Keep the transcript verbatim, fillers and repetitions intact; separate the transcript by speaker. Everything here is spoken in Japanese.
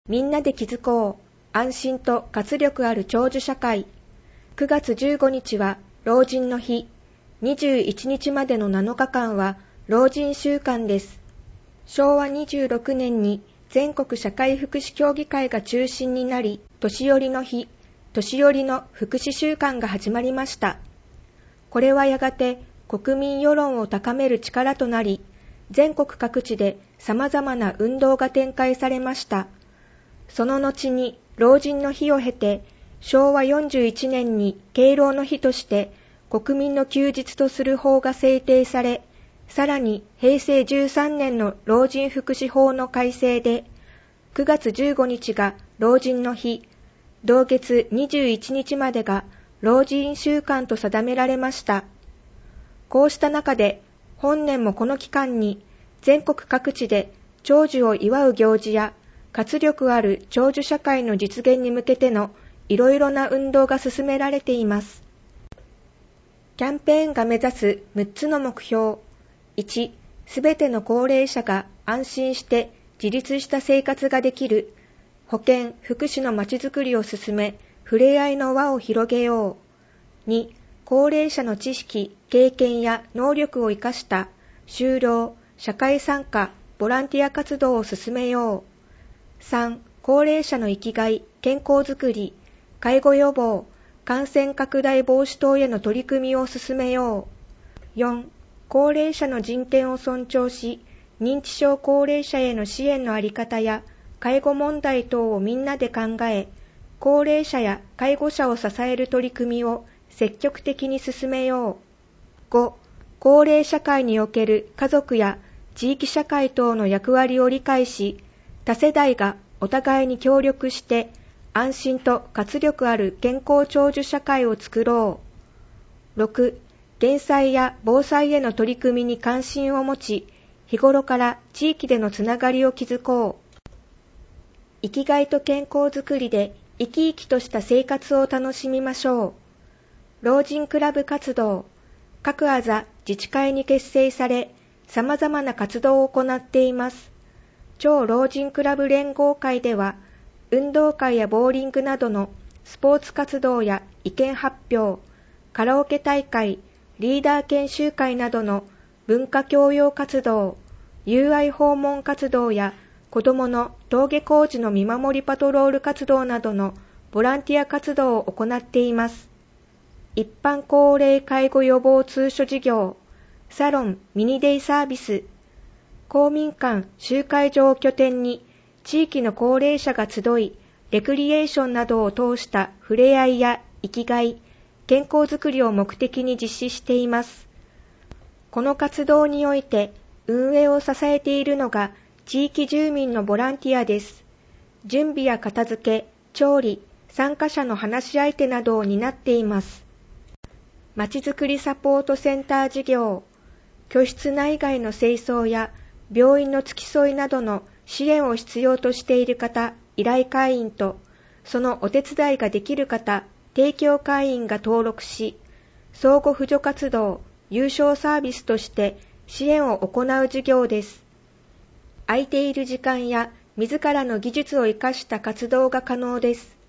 Speaker 1: みんなで気づこう、安心と活力ある長寿社会。くがつじゅうごにちは老人の日、にじゅういちにちまでのなのかかんは老人週間です。しょうわにじゅうろくねんに全国社会福祉協議会が中心になり、年寄りの日、年寄りの福祉週間が始まりました。これはやがて国民世論を高める力となり、全国各地で様々な運動が展開されました。その後に老人の日を経て、しょうわよんじゅういちねんに敬老の日として国民の休日とする法が制定され、さらにへいせいじゅうさんねんの老人福祉法の改正で、くがつじゅうごにちが老人の日、同月にじゅういちにちまでが老人週間と定められました。こうした中で、本年もこの期間に全国各地で長寿を祝う行事や活力ある長寿社会の実現に向けてのいろいろな運動が進められています。キャンペーンが目指すむっつの目標。いち、すべての高齢者が安心して自立した生活ができる保健・福祉のまちづくりを進め、ふれあいの輪を広げよう。に、高齢者の知識、経験や能力を生かした就労、社会参加、ボランティア活動を進めよう。さん、高齢者の生きがい、健康づくり、介護予防、感染拡大防止等への取り組みを進めよう。よん、高齢者の人権を尊重し、認知症高齢者への支援のあり方や介護問題等をみんなで考え、高齢者や介護者を支える取り組みを積極的に進めよう。ご、高齢社会における家族や地域社会等の役割を理解し、多世代がお互いに協力して安心と活力ある健康長寿社会を作ろう。ろく、減災や防災への取り組みに関心を持ち、日頃から地域でのつながりを築こう。生きがいと健康づくりで生き生きとした生活を楽しみましょう。老人クラブ活動。各あざ自治会に結成され、様々な活動を行っています。超老人クラブ連合会では、運動会やボーリングなどのスポーツ活動や意見発表、カラオケ大会、リーダー研修会などの文化教養活動、友愛訪問活動や子どもの登下校時の見守りパトロール活動などのボランティア活動を行っています。一般高齢介護予防通所事業、サロンミニデイサービス、公民館集会場を拠点に地域の高齢者が集い、レクリエーションなどを通したふれあいや生きがい、健康づくりを目的に実施しています。この活動において運営を支えているのが地域住民のボランティアです。準備や片付け、調理、参加者の話し相手などを担っています。まちづくりサポートセンター事業、居室内外の清掃や病院の付き添いなどの支援を必要としている方、依頼会員と、そのお手伝いができる方、提供会員が登録し、相互扶助活動、有償サービスとして支援を行う事業です。空いている時間や自らの技術を生かした活動が可能です。